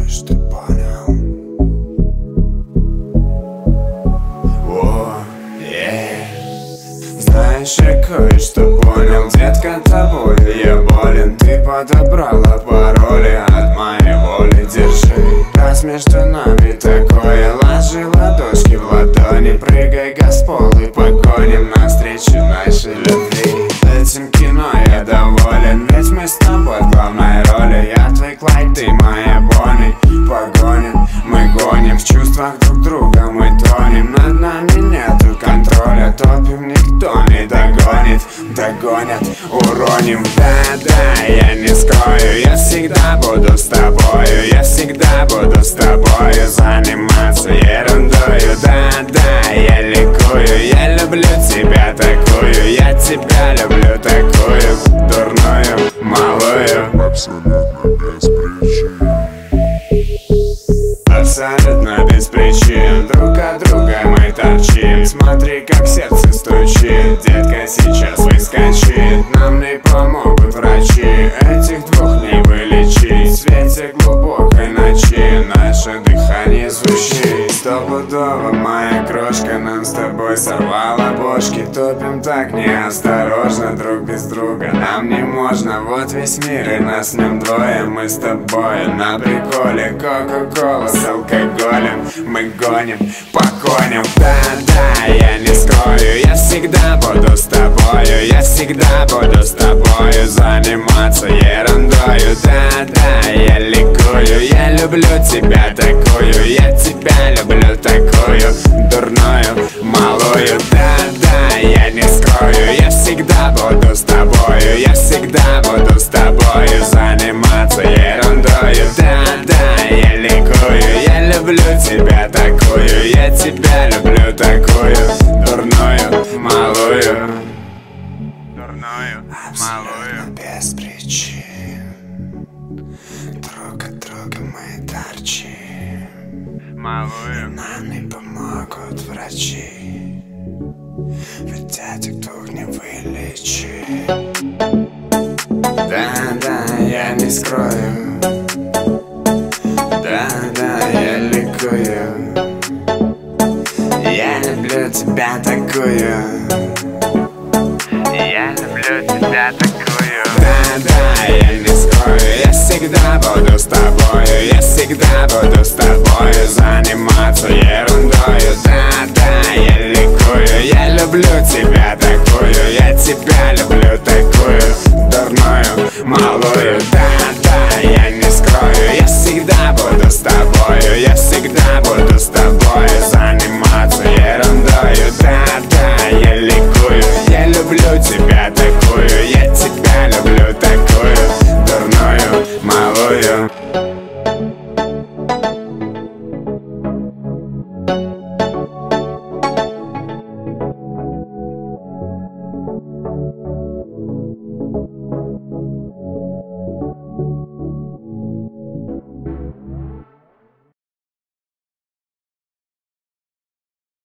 думаешь, ты понял? Знаешь, я кое-что понял, детка, тобой я болен. Ты подобрала пароли от моей воли. Держи, раз между нами такое. Ложи ладошки в ладони, прыгай, Госпол, и погоним навстречу нашей любви. Этим кино я доволен, ведь мы с тобой в главной роли. Я твой Клайд, ты моя Бонни. Погоним, мы гоним, в чувствах друг друга мы тонем. Над нами нету контроля, топим, никто не догонит. Догонят, уроним. Да-да, я не скрою, я всегда буду с тобою. Я всегда буду с тобою заниматься ерундою. Да-да, я ликую, я люблю тебя такую. Я тебя люблю такую, дурную, малую. Абсолютно без причин. Абсолютно без причин. Друг от друга мы торчим. Смотри, как сердце стучит. Детка сейчас выскочит. Нам не помогут врачи. Этих двух не вылечить. В свете глубокой ночи наше дыхание звучит. Стопудово, моя крошка, нам с тобой сорвала бошки. Топим так неосторожно, друг без друга нам не можно. Вот весь мир и нас в нем двое. Мы с тобой на приколе. Кока-кола с алкоголем. Мы гоним по коням. Да-да, я не скрою, я всегда буду с тобою. Я всегда буду с тобою заниматься ерундою. Да-да, я ликую, я люблю тебя такую. Я тебя люблю такую, дурную, малую. Да-да, я не скрою, я всегда буду с тобою. Я всегда буду с тобою заниматься ерундою. Да-да, я ликую, я люблю тебя такую. Я тебя люблю такую, дурную, малую. Дурную, малую. Без причин. Друг от друга мы торчим. Малую. Нам не помогут врачи. Ведь этих двух не вылечить. Да-да, я не скрою. Да-да, я ликую. Я люблю тебя такую. Я люблю тебя такую. Да-да, я не скрою, я всегда буду с тобою. Я всегда буду с тобою заниматься